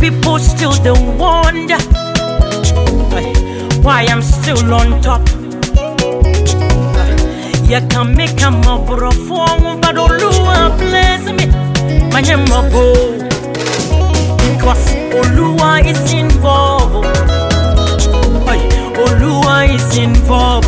People still don't wonder why I'm still on top. You can make a mobile form, but Oluwa bless me. My name because Oluwa is involved. Oluwa is involved.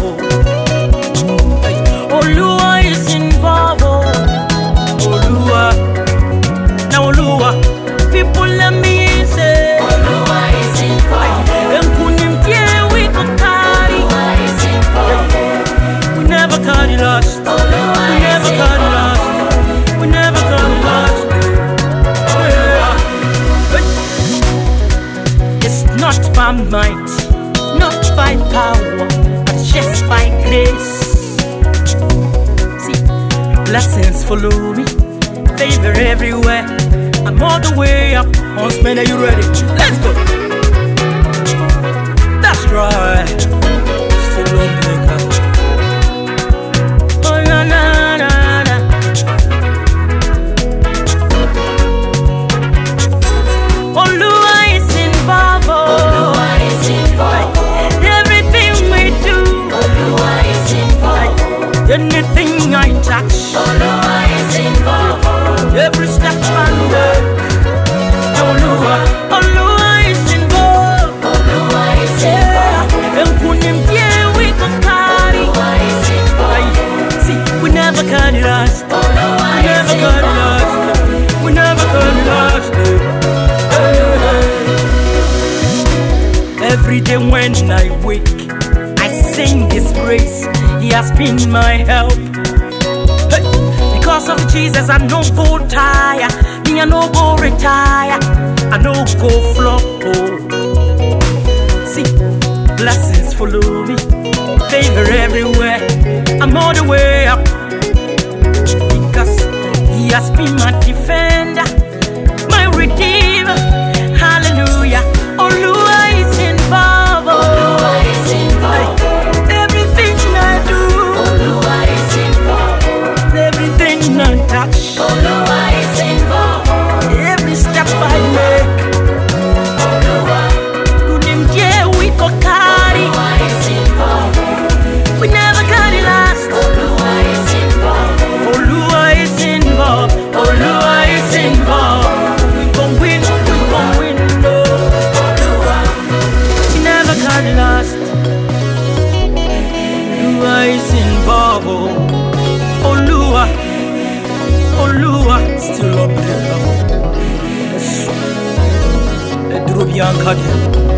Oluwa is involved. Oluwa, now Oluwa, people let me say Oluwa is involved. We can carry. Oluwa is involved. We never carry lost. Oluwa We never is carry involved. lost. We never carry lost. It's not by might, not by power, but just by grace. See, blessings follow me, favor everywhere. I'm all the way up. Huntsman, are you ready? Let's go. That's right. Still on makeup. Oh na na na na. Oluwa is involved. Oluwa is involved. Everything we do. Oluwa is involved. Anything I touch. Oluwa is involved. Every step I make. Oluwa is involved. Oluwa is involved. We can carry. Oluwa is involved. See, we never carry last. Oluwa We never is carry involved. last. We never carry last. Every day when I wake, I sing His praise. He has been my help. Hey, because of Jesus, I no go tire. Me, I no go retire. I no go flop. Oh. See, blessings follow me, favor everywhere. I'm all the way up because He has been my defender, my redeemer. Hallelujah. Oluwa is involved. Oluwa is involved. Everything I do, Oluwa is involved. everything I touch, Oluwa is involved. every step I make. Oluwa. We go carry. Oluwa is involved. We never carry last. Oluwa is involved. Oluwa is involved. Oluwa is involved. We gon' win. We gon' win. No. Oluwa. We never carry last. Oluwa is involved. Oluwa. Oluwa still up there. Edro Bianca.